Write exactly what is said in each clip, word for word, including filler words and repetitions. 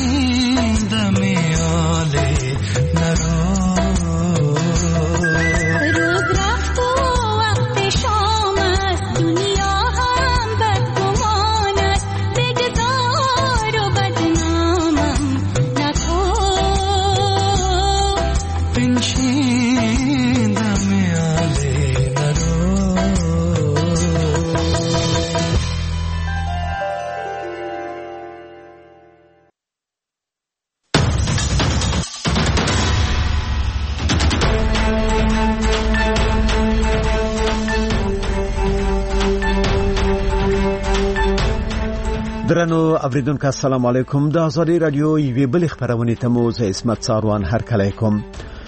درنو اوریدونکو السلام علیکم. د ازادي رادیو یوې بل خبرونه ته مو زه اسمت ساروان هر کله کوم.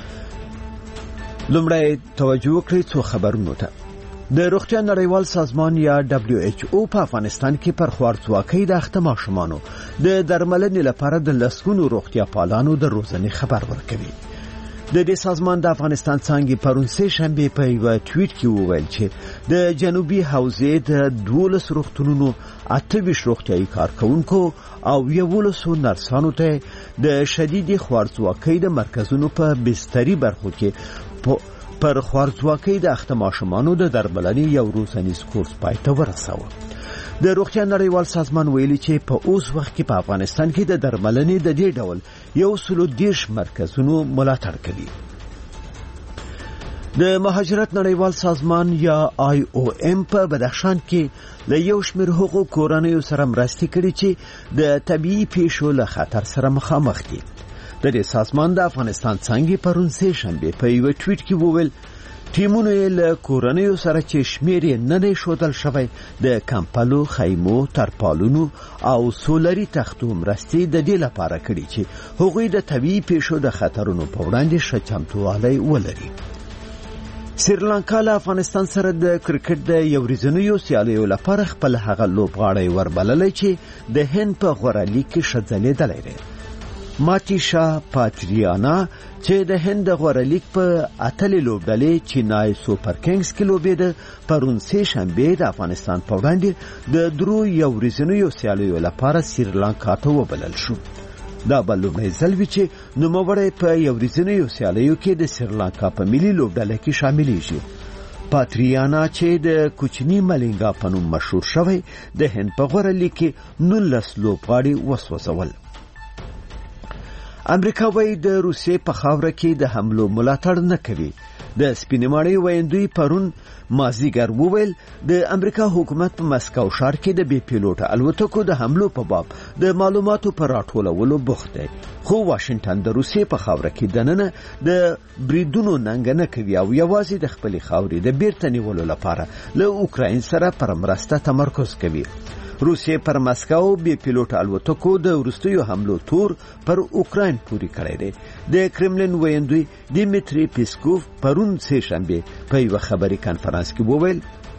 لومړی توجه وکړئ څو خبرونه ته. د روغتیا نړیوال سازمان یا دبلیو ایچ او په افغانستان کې پر خوارځواکۍ د اخته ماشومانو د درملنې لپاره د لسګونو روغتیا پالانو د روزنې خبر ورکوي. د دې سازمان د افغانستان څنګه پرون سه شنبه په یو ټویټ کې وویل چې د جنوبي حوزې د دولس روغتونونو اته روغتیايي کارکونکو او یولسو نرسانو ته د شدید خوارځواکۍ د مرکزونو په بستري برخو کې پر خوارځواکۍ د اخته ماشومانو د درملنې یو روزنیز کورس پای ته ورساوه. د روغتیا نړیوال سازمان ویلي چې په اوس وخت کې په افغانستان کې د درملنې د دې ډول یو سلو دیش مرکزونو ملاتړ کوي. د مهاجرت نړیوال سازمان یا آی او ام په بدخشان کې له یو شمېر حقوق کورنیو سره مرستې کړې چې د طبيعي پیښو له خطر سره مخامخ دي. د دې سازمان د افغانستان څنګه پرون سه شنبه په یو ټویټ کې وویل ټیمونه له کورنیو سره چې شمېر یې نه دی ښودل شوی د کمپلو، خیمو، ترپالونو او سولري تختو مرستې د دې لپاره کړې چې هغوی د طبيعي پیښو د خطرونو په وړاندې ښه چمتووالی ولري. سریلانکا له افغانستان سره د کرکټ د یو ورځنیو سیالیو لپاره خپل هغه لوبغاړی وربللی چې د هند په غوره لیګ کې ښه ځلېدلی دی. ماتیشا پاتریانا چې د هند غوره لیګ په اتلې لوبډلې چینای سوپر کینګز کې لوبېده پرون سه شنبه د افغانستان په وړاندې د درو یو ورځنیو سیالیو لپاره سریلانکا ته وبلل شو. دا بل لومړی ځل وی چې نوموړی په یو ورځنیو سیالیو کې د سریلانکا په ملي لوبډله کې شاملېږي. پاتریانا چې د کوچنی ملنګا په نوم مشهور شوی د هند په غوره لیګ کې نولس لوبغاړي وسوځول. امریکا وایي د روسیې په خاوره کې د حملو ملاتړ نه کوي. د سپینماړي ویندوی پرون مازیګر وویل د امریکا حکومت په مسکو ښار کې د بي پیلوټ الوتکو د حملو په باب د معلوماتو پر راټولولو بوخت دی، خو واشنگټن د روسیې په خاوره کې دننه د بریدونو ننګونه کوي او یوازې د خپلې خاورې د بیرته نیولو لپاره له اوکراین سره پر مرسته تمرکز کوي. روسیې پر مسکو بي پیلوټ الوتکو د وروستیو حملو تور پر اوکراین پوري کړی دی. د کرملین ویندوی دیمیتری پیسکوف پرون سه شنبه په یو خبري کانفرنس کې وویل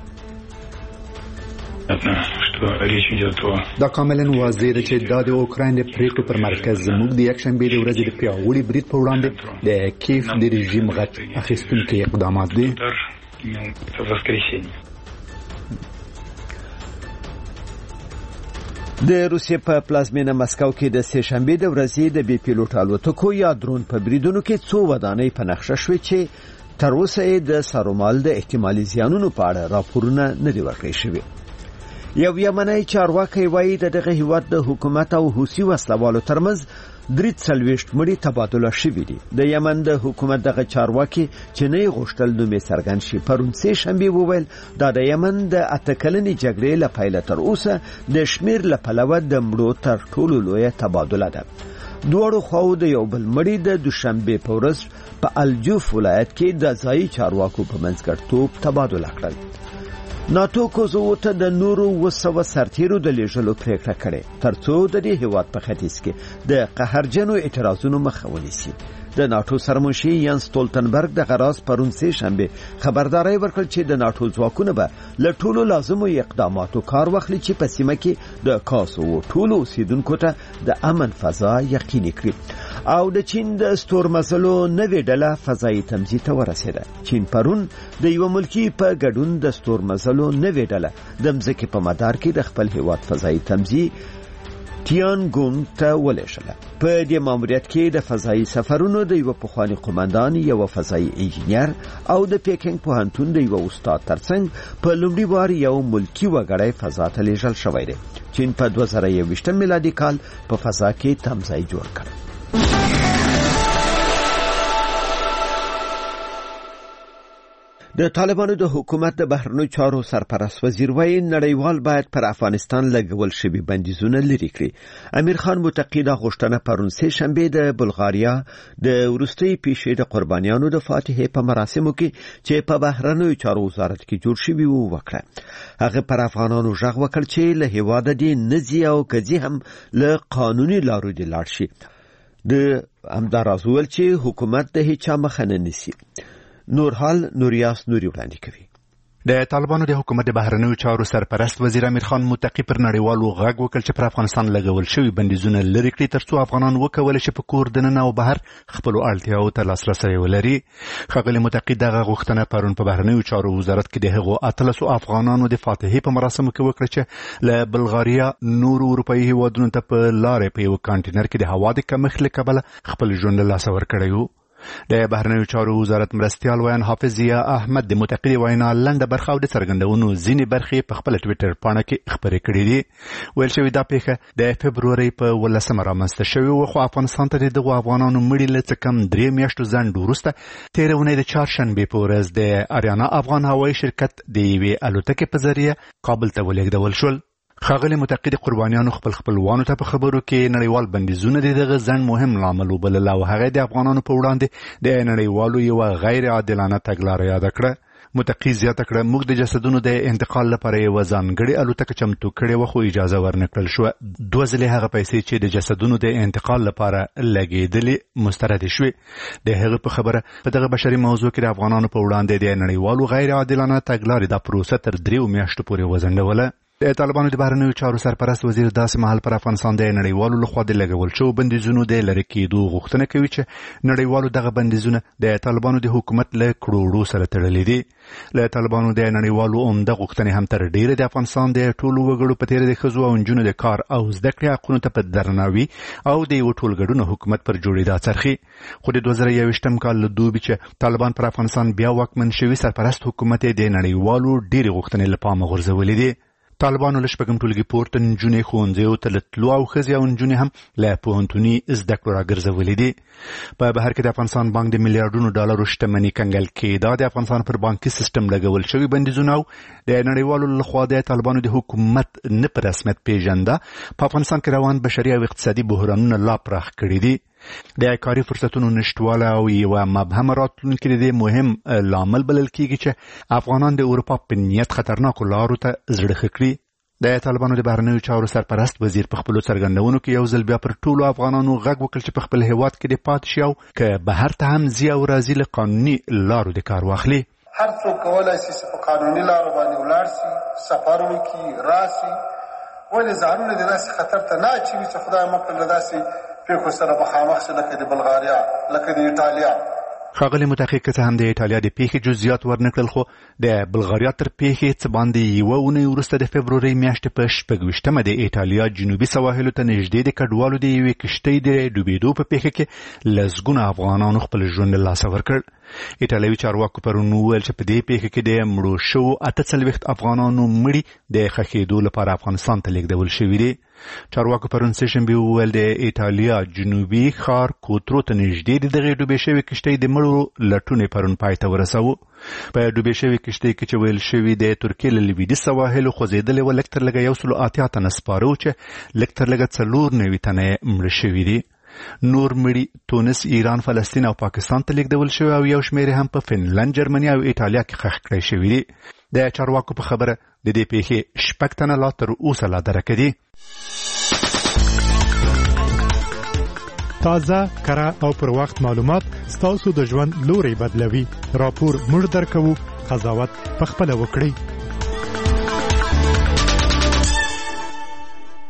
دا کاملا واضح ده چې دا د اوکراین د پریکړو پر مرکز زموږ د یک شنبه د ورځې د پیاوړي برید په وړاندې د کیف د رژیم غټ اخیستونکي اقدامات دي. د روسیې په پلازمینه مسکو کې د سه شنبه د ورځې د بي پیلوټ الوتکو یا درون په بریدونو کې څو ودانۍ په نقشه شوې چې تر اوسه د سرومال د احتمالي زیانونو په اړه راپورونه نه دي ورکړل شوي. یو یمنی چارواکي وایي د دغه هیواد د حکومت او حوثي وسلوالو ترمنځ درې څلوېښت مړي تبادله شوي دي. د یمن د حکومت دغه چارواکي چې نه غوښتل نومې څرګند شي پرون سه شنبه وویل دا د یمن د اته کلنې جګړې له پیله تر اوسه د شمیر له پلوه د مړو تر ټولو لویه تبادله ده. دواړو خواو د یو بل مړي د دوشنبه په ورځ په الجوف ولایت کې د ځایي چارواکو په منځګړیتوب تبادله کړل. ناتو کوزو ته د نورو وسوه سرتیرو د لیږلو پریکړه کړې ترڅو د دې هیواد په ختیځ کې د قهرجنو اعتراضونو مخه ونیسي. د ناتو سرمنشي یانس ستولتنبرګ د غراس پرون سه شنبه خبرداري ورکړه چې د ناتو ځواکونه به له ټولو لازمو اقداماتو کار واخلي چې په سیمه کې د کاسو ټولو اوسیدونکو ته د امن فضا یقیني کړي. او د چین د ستورمزلو نوې ډله فضایي تمځي ته ورسېده. چین پرون د یو ملکی په ګډون د ستورمزلو نوې ډله د مځکې په مدار کې د خپل هیواد فضایي تمځي تیانګونګ ته ولېږله. په دې ماموریت کې د فضایي سفرونو د یو پخوانی قومندان، یو فضایي انجینیر او د پیکینګ پوهنتون د یو استاد ترڅنګ په لومړي وار یو ملکی وګړی فضا ته لیږل شوی دی. چین په دوه زره یوویشت میلادي کال په فضا کې تمځای جوړ کړ. د طالبانو د حکومت د بهرنیو چارو سرپرست وزیر وایي نړیوال باید پر افغانستان لګول شوي بندیزونه لرې کړي. امیر خان متقی دا غوښتنه پرون سه شنبه د بلغاریا د وروستي پیښې د قربانیانو د فاتحې په مراسمو کې چې په بهرنیو چارو وزارت کې جوړ شوی و وکړه. هغه پر افغانانو ژغ وکړ چې له هیواده دي نزي او کزي هم له قانوني لارو دي لاړ شي. د همداراز ویل چې حکومت د هیڅ مخه نه نیسي. نورحال نوریاس نوري وړاندې کوي. د طالبانو د حکومت د بهرنیو چارو سرپرست وزیر امیر خان متقی پر نړیوالو غږ وکړ چې پر افغانستان لګول شوی بندیزونه لرې کړي ترڅو افغانان وکولای شي په کور دننه او بهر خپل اړتیاو ته لاسرسی ولري. ښاغلي متقی دغه غوښتنه پرون په بهرنیو چارو وزارت کې د هغو اتلسو افغانانو د فاتحې په مراسمو کې وکړه چې له بلغاریا نورو اروپایي هیوادونو ته په لارې په یو کانټینر کې د هوا د کمښت له کبله خپل ژوند له لاسه ورکړی و. د بهرنیو چارو وزارت مرستیال ویان حافظ ضیا احمد د متقی وینا لنډه برخه او د څرګندونو ځینې برخې په خپل ټویټر پاڼه کې خبرې کړې دي. ویل شوی دا پیښه د فبرورۍ په ولسمه رامنځته شوې وه، خو افغانستان ته د دغو افغانانو مړي له څه کم درې میاشتو ځنډ وروسته تېره اونۍ د چهارشنبې په ورځ د اریانا افغان هوایي شرکت د یوې الوتکې په ذریعه کابل ته ولېږدول شول. ښاغلي متقی د قربانیانو خپل خپلوانو ته په خبرو کې نړیوال بندیزونه د دغه ځنډ مهم لامل وبلل او هغه د افغانانو په وړاندې د نړیوالو یوه غیر عادلانه تګلاره یاده کړه. متقی زیاته کړه موږ د جسدونو د انتقال لپاره یوه ځانګړې الوتکه چمتو کړې وه، خو اجازه ورنه کړل شوه. دوه ځلې هغه پیسې چې د جسدونو د انتقال لپاره لګېدلې مستردې شوې. د هغه په خبره په دغه بشري موضوع کې د افغانانو په وړاندې د نړیوالو غیر عادلانه تګلارې دا پروسه تر دریو میاشتو پورې وځنډوله. د طالبانو د بهرنیو چارو سرپرست وزیر داسې مهال پر افغانستان د نړیوالو لخوا د لګول شوو بندیزونو د لرې کېدو غوښتنه کوي چې نړیوالو دغه بندیزونه د طالبانو د حکومت له کړوړو سره تړلي دي. له طالبانو د نړیوالو عمده غوښتنې هم تر ډیره د افغانستان د ټولو وګړو په تېره د ښځو او نجونو د کار او زده کړې حقونو ته په درناوي او د یو ټولګډون حکومت پر جوړېدا څرخي. خو د دوه زره یوویشتم کال له دوبي چې طالبان پر افغانستان بیا واکمن شوي، سرپرست حکومت د نړیوالو ډېرې غوښتنې له پامه غورځولې دي. طالبانو له شپږم ټولګي پورته نجونې ښوونځیو ته له تلو او ښځې او نجونې هم له پوهنتوني زده کړو راګرځولې دي. په بهر کې د افغانستان بانک د میلیارډونو ډالرو شتمني کنګل کېده. د افغانستان پر بانکي سیستم لګول شوي بندیزونه او د نړیوالو لخوا د طالبانو د حکومت نه په رسمیت پیژنده په افغانستان کې روان بشري او اقتصادي بحرانونه لا پراخ کړي دي. د کاري فرصتونو نشتواله او یوه مبهمه راتلونکې د دې مهم لامل بلل کېږي چې افغانان د اروپا په نیت خطرناکو لارو ته زړه ښه کړي. د طالبانو د بهرنیو چارو سرپرست وزیر په خپلو څرګندونو کې یو ځل بیا پر ټولو افغانانو غږ وکړ چې په خپل هیواد کې د پاتې شي او که بهر ته هم ځي او راځي له قانوني لارو د کار واخلي. هر څوک کولی شي چې په قانوني لارو باندې ولاړ شي، سفر وکړي، راشي، ولې ځانونه د داسې خطر ته نه اچوي چې خدای مکړه له داسې پیښو سره مخامخ شي لکه د بلغاریا، لکه د ایټالیا. ښاغلي متحقق که څه هم د ایټالیا د پیښې جزئیات ورنکړل، خو د بلغاریا تر پیښې څه باندې یوه اونۍ وروسته د فبرورۍ میاشتې په شپږ ویشتمه د ایټالیا جنوبي سواحلو ته نږدې د کډوالو د یوې کښتۍ د ډوبېدو په پیښه کې لسګونه افغانانو خپل ژوند له لاسه ورکړ. ایټالوي چارواکو پرون وویل چې په دې پیښه کې د مړو شوو اته څلوېښت افغانانو مړي د ښخېدو لپاره افغانستان ته لیږدول شوي دي. چارواکو پرون سه شنبې وویل د ایټالیا جنوبي ښار کوترو ته نږدې د دغې ډوبې شوې کښتۍ د مړو لټون پرون پای ته ورساوه. په ډوبې شوې کښتۍ کې چې ویل شوي د ترکیې له لویدیځ سواحلو خوځېدلې وه لږ تر لږه یو سلو اتیا تنه سپاره وو چې لږ تر لږه څلور نوي تنه یې مړه شوي دي. نور مړي تونس، ایران، فلسطین او پاکستان ته لیږدول شوي او یو شمېر هم په فنلند، جرمني او ایټالیا کې ښخ کړی شوي دي. د چارواکو په خبره د دې پیښې شپږ تنه لا تر اوسه لا درکه دي. تازه، کره او پر وخت معلومات ستاسو د ژوند لوري بدلوي. راپور موږ درکوو، قضاوت پخپله وکړئ.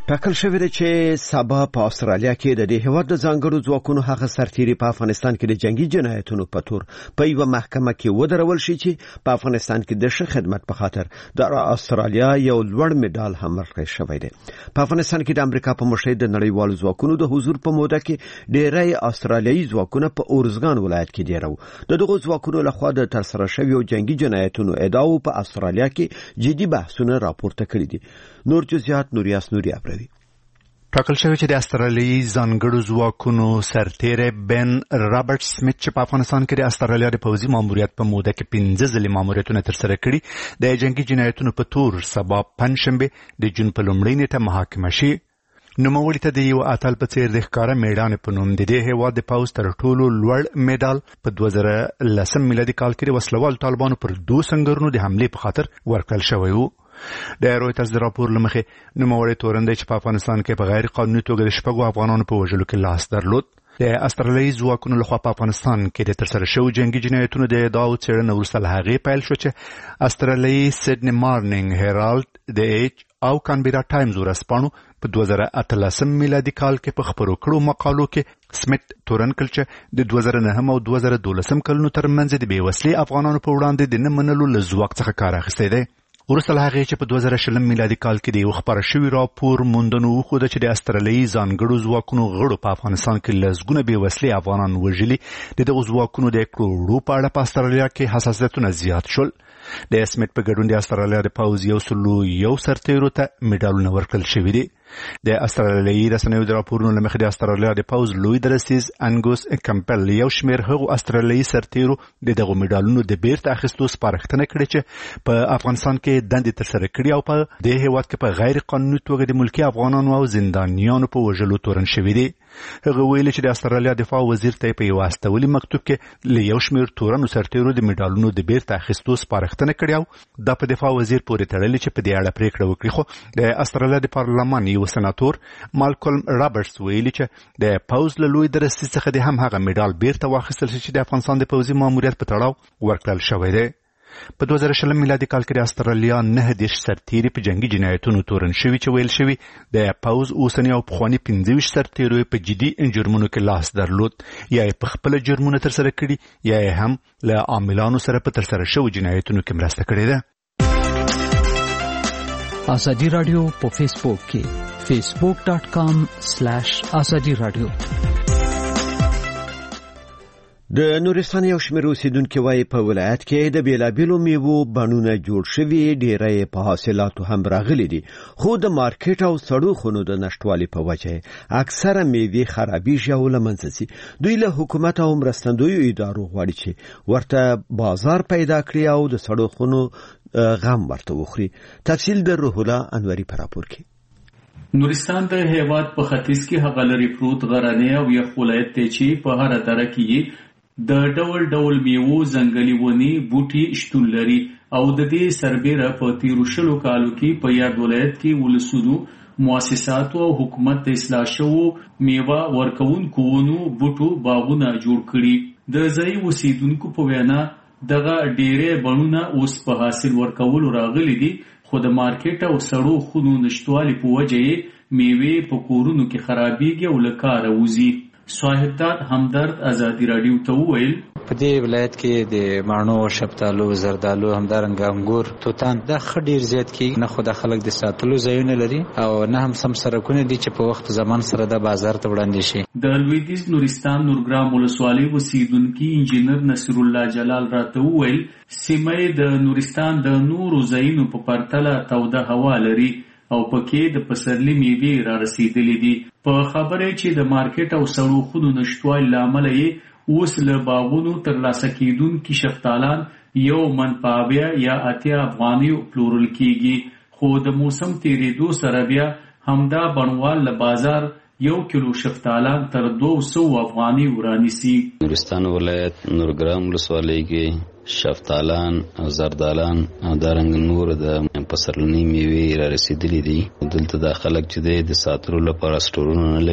ټاکل شوی دی چې سبا په استرالیا کې د دې هیواد د ځانګړو ځواکونو هغه سرتیري په افغانستان کې د جنگي جنایتونو په تور په یو محکمه کې ودرول شي چې په افغانستان کې د ښه خدمت په خاطر د استرالیا یو لوړ میډال هم ورکړی شوی دی. په افغانستان کې د امریکا په مشرۍ د نړیوالو ځواکونو د حضور په موده کې ډېری استرالیایي ځواکونه په اورزګان ولایت کې ډېرو. د دغو ځواکونو لخوا د ترسره شویو جنگي جنایتونو ادعاو په استرالیا کې جدي بحثونه راپورته کړي دي. نور جزئیات نوریاس نوري ابروي. ټاکل شوی چې د استرالیایي ځانګړو ځواکونو سرتیری بن رابرټ سمیت چې په افغانستان کې د استرالیا د پوځي ماموریت په موده کې پنځه ځلې ماموریتونه ترسره کړي د جنگي جنایتونو په تور سبا پنځشنبه د جون په لومړۍ نیټه محاکمه شي. نوموړي ته د یو اتل په څیر د ښکاره میډان په نوم د دې هیواد د پوځ تر ټولو لوړ میډال په دوه زره لسم میلادي کال کې د وسلوال طالبانو پر دوه سنگرونو د حملې په خاطر ورکړل شوی و. د رویټرز د راپور لمخې نوموړی تورن دی چې په افغانستان کې په غیر قانوني توګه د شپږو افغانانو په وژلو کې لاس درلود. د استرالیایي ځواکونو لخوا په افغانستان کې د ترسره شویو جنګي جنایتونو د ادعاو څېړنه وروسته له هغې پیل شو چې استرالیایي سیډني مارنینګ هیرالډ د ایچ او کانبیرا ټایمز ورځپاڼو په دوه زره اتلسم میلادي کال کې په خپرو کړو مقالو کې سمیت تورن کړل چې د دوه زره نهم او دوه زره دولسم کلونو ترمنځ د بې وسلې افغانانو په وړاندې د نه منلو له ځواک څخه کار اخیستی دی. وروسته له هغې چې په دوه زره شلم میلادي کال کې د یو خپاره شوي راپور موندنو وښوده چې د استرالیایي ځانګړو ځواکونو غړو په افغانستان کې لسګونه بې وسلې افغانان وژلي، د دغو ځواکونو د کړو په اړه په استرالیا کې حساسیتونه زیات شول. د سمیت په ګډون د استرالیا د پوځ یو سلو یو سرتیرو ته میډالونه ورکړل شوي دي. د استرالیایي رسنیو د راپورونو له مخې د استرالیا د پوځ لوی درسیز انګوس کمپل یو شمېر هغو استرالیایي سرتیرو د دغو میډالونو د بیرته اخیستو سپارښتنه کړې چې په افغانستان کې دندې ترسره کړي او په دې هیواد کې په غیر قانوني توګه د ملکي افغانانو او زندانیانو په وژلو تورن شوي دي. هغه ویلي چې د استرالیا دفاع وزیر ته په یو استولي مکتوب کې له یو شمېر تورنو سرتیرو د میډالونو د بیرته اخیستو سپارښتنه کړې او دا په دفاع وزیر پورې تړلې چې په دې اړه پریکړه وکړي. خو د استرالیا د پارلمان یو سناتور مالکولم رابرټس ویلي چې د پوځ له لوی درسي څخه د هم هغه میډال بیرته واخیستل شي چې د افغانستان د پوځي ماموریت په تړاو ورکړل شوی دی. په دوه زره شلم میلادي کال کې د استرالیا نهه دېرش سرتیري په جنګي جنایتونو تورن شوي چې ویل شوي د پوځ اوسني او پخواني پنځه ویشت سرتیرو په جدي جرمونو کې لاس درلود، یا یې په خپله جرمونه ترسره کړي یا یې هم له عاملانو سره په ترسره شوو جنایتونو کې مرسته کړې ده. ازادي رادیو په فیسبوک کې فیسبوک ډاٹ کام سلیش ازادي رادیو. د نورستان یو شمېر اوسیدونکي وایي په ولایت کې د بیلابیلو میوو بڼونه جوړ شوي، ډېری په حاصلاتو هم راغلي دي، خو د مارکیټ او سړو خونو د نشتوالي په وجه اکثره میوې خرابېږي او له منځه ځي. دوی له حکومت او مرستندویو ادارو غواړي چې ورته بازار پیدا کړي او د سړو خونو غم ورته وخوري. تفصیل د روح الله انوري په راپور کې. نورستان د هیواد په ختیځ کې هغه لري پروت غرنی او یخ ولایت دی چې په هره دره کې د ډول ډول میوو ځنګلي ونې بوټي شتون لري او د دې سربیره په تیرو شلو کالو کې په یاد ولایت کې ولسونو مؤسساتو او حکومت د اصلاح شوو میوه ورکوونکو ونو بوټو باغونه جوړ کړي. د ځایي اوسیدونکو په وینا دغه ډېرې بڼونه اوس په حاصل ورکولو راغلي دي، خو د مارکیټ او سړو خونو نشتوالي په وجه یې میوې په کورونو کې خرابېږي او له کاره وځي. صاحبدار همدرد ازادي رادیو ته وویل په دې ولایت کې د ماڼو، شفتالو، زردالو، همدارنګه انګور، توتان دا ښه ډېر زیات کېږي. نه خو د خلک د ساتلو ځایونه لري او نه هم سم سړکونه دي چې په وخت زمان سره د بازار ته وړاندې شي. د لویدیځ نورستان نورګرام ولسوالۍ اوسیدونکي انجینر نصیر الله جلال راته وویل سیمه د نورستان د نورو ځایونو په پرتله توده هوا لري او پکې د پسرلي میوې را رسیدلې دي. په خبره چې د مارکیټ او سړو خونو نشتوالي له امله یې اوس له باغونو ترلاسه کېدونکي شفتالان یو من په اویا یا اتیا افغانیو پلورل کېږي، خو د موسم تېرېدو سره بیا همدا بڼوال له بازار یو کیلو شفتالان تر دو سو افغاني ورانیسي. نورستان ولایت نورګرام ولسوالۍ کې شفتالان او زردالان او دارنګ نور د پسرلنی میوې را رسیدلې دي. دلته د خلک چې د ساتلو لپاره سټورونه نه لري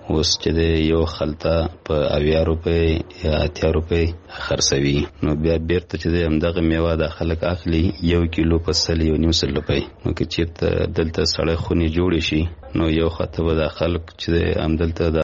اوس چې د یو خلطه په اویا روپۍ یا اتیا روپۍ خرڅوي، نو بیا بیرته چې د همدغه میوه د خلک اخلي یو کیلو په سل یو نیم سل روپۍ. نو که چېرته دلته سړی خونې جوړې شي نو یو خطه به د خلک چې همدلته